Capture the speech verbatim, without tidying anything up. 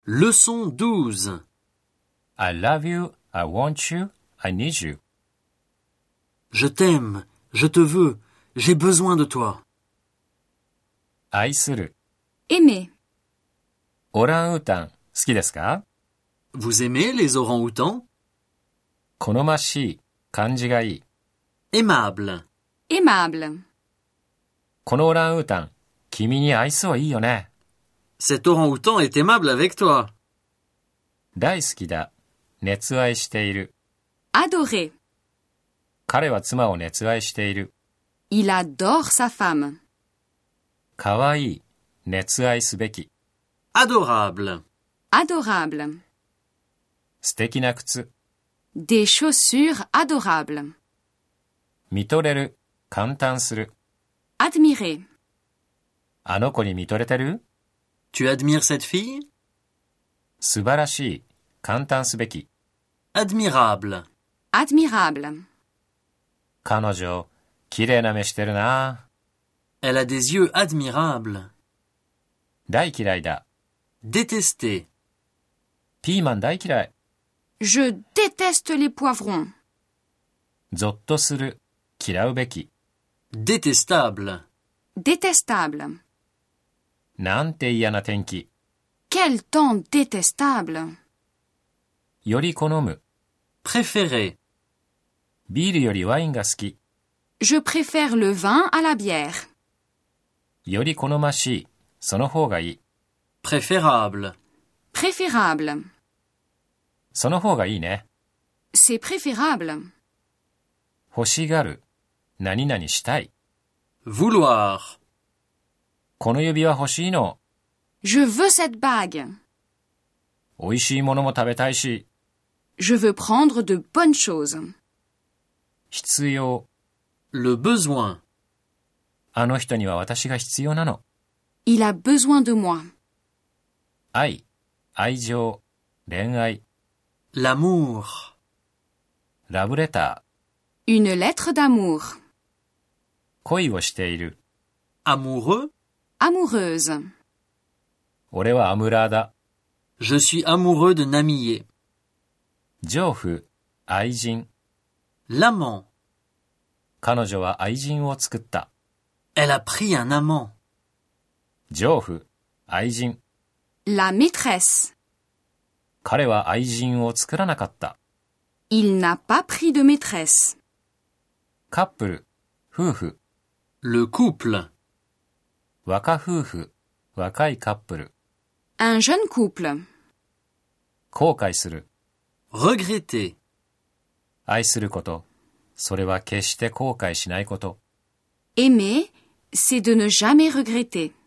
Leçon douze. I love you, I want you, I need you. Je t'aime, je te veux, j'ai besoin de toi. 愛する。 Aimer. オランウータン好きですか？ Vous aimez les orangs-outans? 好ましい。感じがいい。 Aimable. Aimable. このオランウータン、君に愛想いいよね。 Cet orang-outan est aimable avec toi. 大好きだ。熱愛している。 Adorer. 彼は妻を熱愛している。 Il adore sa femme. かわいい。熱愛すべき。 Adorable. Adorable. 素敵な靴。 Des chaussures adorables. 見とれる。感嘆する。 Admirer. あの子に見とれてる？ Tu admires cette fille? 素晴らしい。感嘆すべき。 Admirable. Admirable. 彼女、綺麗な目してるな。 Elle a des yeux admirables. 大嫌いだ。 Détester. ピーマン大嫌い。 Je déteste les poivrons. ゾッとする。嫌うべき。 Détestable. Détestable. なんて嫌な天気。 Quel temps détestable. より好む。 Préférer. ビールよりワインが好き。 Je préfère le vin à la bière. より好ましい。その方がいい。 Préférable. Préférable. その方がいいね。 C'est préférable. 欲しがる。何々したい。 Vouloir. この指輪欲しいの。 Je veux cette bague. 美味しいものも食べたいし。 Je veux prendre de bonnes choses. 必要。 Le besoin. あの人には私が必要なの。 Il a besoin de moi. 愛、愛情、恋愛、 L'amour. ラブレタ Une lettre d'amour. ー、恋をしている。 Amoureux. Amoureuse. 俺はアムラーだ。 Je suis amoureux de Namie. 情婦、愛人。 L'amant. 彼女は愛人を作った。 Elle a pris un amant. 情婦、愛人。 La maîtresse. 彼は愛人を作らなかった。 Il n'a pas pris de maîtresse. カップル、夫婦。 Le couple. 若夫婦、若いカップル。 Un jeune couple. 後悔する。 Regretter. 愛すること。それは決して後悔しないこと。 Aimer, c'est de ne jamais regretter.